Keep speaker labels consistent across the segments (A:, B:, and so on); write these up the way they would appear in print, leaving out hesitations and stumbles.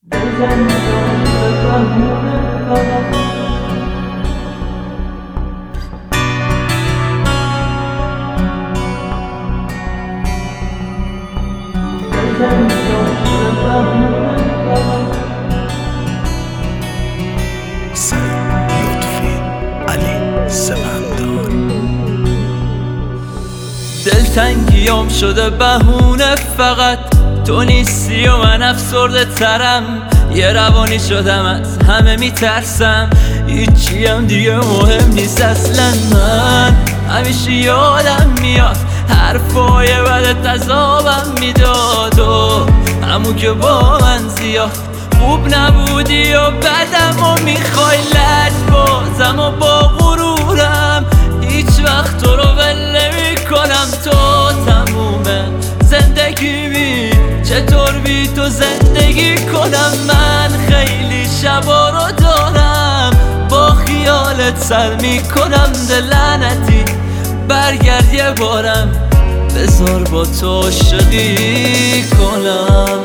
A: دلتنگیام شده بهونه فقط تو نیستی و من افسرده ترم، یه روانی شدم از همه میترسم، هیچیم دیگه مهم نیست اصلا. من همیشه یادم میاد حرفای بدت عذابم میداد و همون که با من زیاد خوب نبودی و بدم و میخوای لج بازم و با غرورم هیچ وقت تو رو ول نمی‌کنم. تو تمومه زندگیمی، چطور بی تو زندگی کنم؟ من خیلی شبا رو دارم با خیالت سر میکنم. لعنتی برگرد یه بارم بذار با تو عاشقی کنم.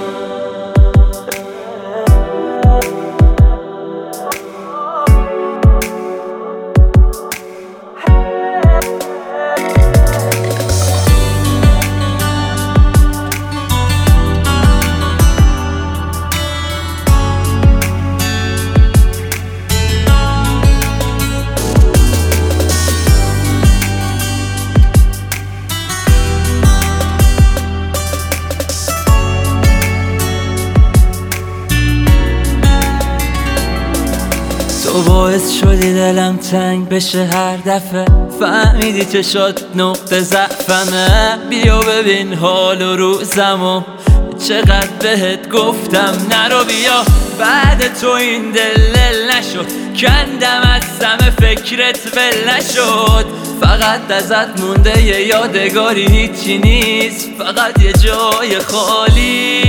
A: تو باعث شدی دلم تنگ بشه هر دفعه، فهمیدی چشات نقطه ضعفمه. بیا ببین حال و روزمو چقدر بهت گفتم نرو بیا. بعد تو این دل نشد، کندم از همه فکرت ول نشد. فقط ازت مونده یه یادگاری، هیچی نیست فقط یه جای خالی.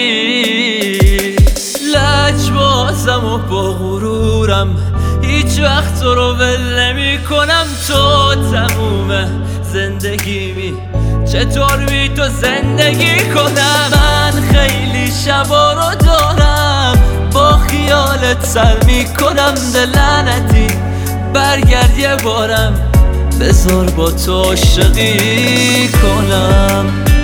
A: لج بازم و با غرورم هیچ وقت تو رو ول نمی کنم. تو تمومه زندگیمی، چطور بی تو زندگی کنم؟ من خیلی شبا رو دارم با خیالت سر میکنم. لعنتی برگرد یه بارم بذار با تو عاشقی کنم.